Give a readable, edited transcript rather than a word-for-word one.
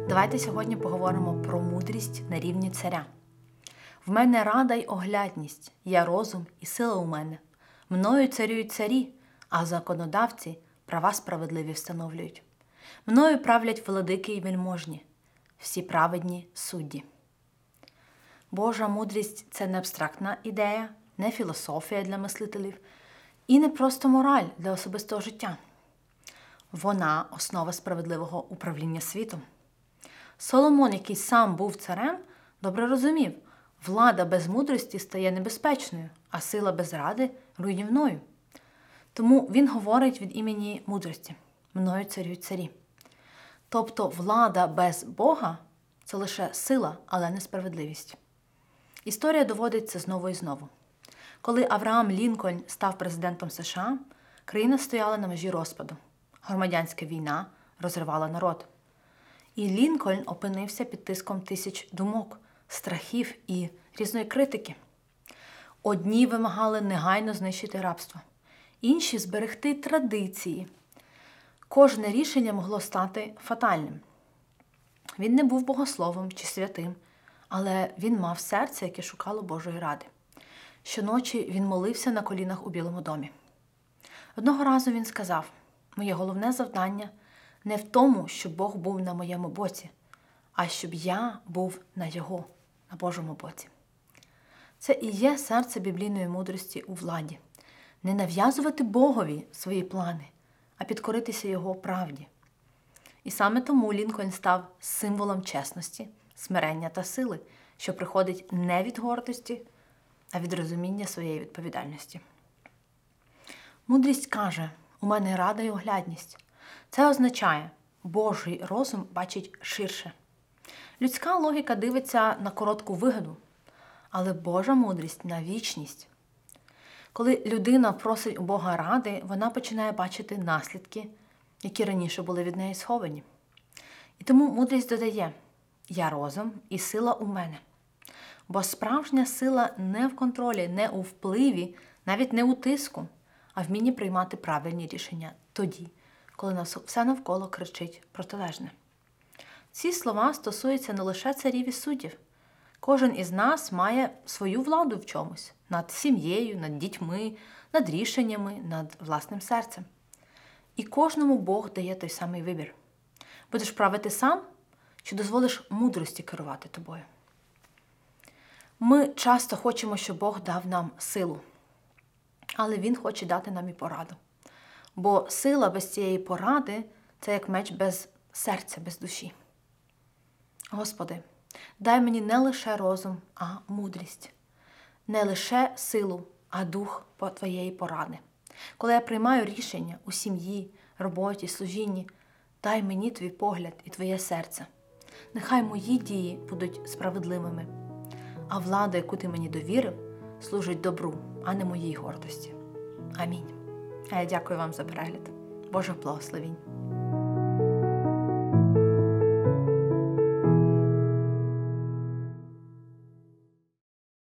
Давайте сьогодні поговоримо про мудрість на рівні царя. В мене рада й оглядність, я розум і сила у мене. Мною царюють царі, а законодавці права справедливі встановлюють. Мною правлять владики й вельможні, всі праведні судді. Божа мудрість – це не абстрактна ідея, не філософія для мислителів і не просто мораль для особистого життя. Вона – основа справедливого управління світом. Соломон, який сам був царем, добре розумів, влада без мудрості стає небезпечною, а сила без ради – руйнівною. Тому він говорить від імені мудрості «Мною царюють царі». Тобто влада без Бога – це лише сила, але не справедливість. Історія доводить це знову і знову. Коли Авраам Лінкольн став президентом США, країна стояла на межі розпаду. Громадянська війна розривала народ. І Лінкольн опинився під тиском тисяч думок, страхів і різної критики. Одні вимагали негайно знищити рабство, інші – зберегти традиції. Кожне рішення могло стати фатальним. Він не був богословом чи святим, але він мав серце, яке шукало Божої ради. Щоночі він молився на колінах у Білому домі. Одного разу він сказав: «Моє головне завдання не в тому, щоб Бог був на моєму боці, а щоб я був на Його, на Божому боці». Це і є серце біблійної мудрості у владі. Не нав'язувати Богові свої плани, а підкоритися Його правді. І саме тому Лінкольн став символом чесності, смирення та сили, що приходить не від гордості, а від розуміння своєї відповідальності. Мудрість каже: «У мене рада й оглядність». Це означає, Божий розум бачить ширше. Людська логіка дивиться на коротку вигоду, але Божа мудрість – на вічність. Коли людина просить у Бога ради, вона починає бачити наслідки, які раніше були від неї сховані. І тому мудрість додає: «Я розум і сила у мене». Бо справжня сила не в контролі, не у впливі, навіть не у тиску, а вмінні приймати правильні рішення тоді, коли нас все навколо кричить протилежне. Ці слова стосуються не лише царів і суддів. Кожен із нас має свою владу в чомусь – над сім'єю, над дітьми, над рішеннями, над власним серцем. І кожному Бог дає той самий вибір. Будеш правити сам, чи дозволиш мудрості керувати тобою? Ми часто хочемо, щоб Бог дав нам силу, але Він хоче дати нам і пораду. Бо сила без цієї поради – це як меч без серця, без душі. Господи, дай мені не лише розум, а мудрість. Не лише силу, а дух Твоєї поради. Коли я приймаю рішення у сім'ї, роботі, служінні, дай мені Твій погляд і Твоє серце. Нехай мої дії будуть справедливими, а влада, яку Ти мені довірив, служить добру, а не моїй гордості. Амінь. А я дякую вам за перегляд. Божих благословінь.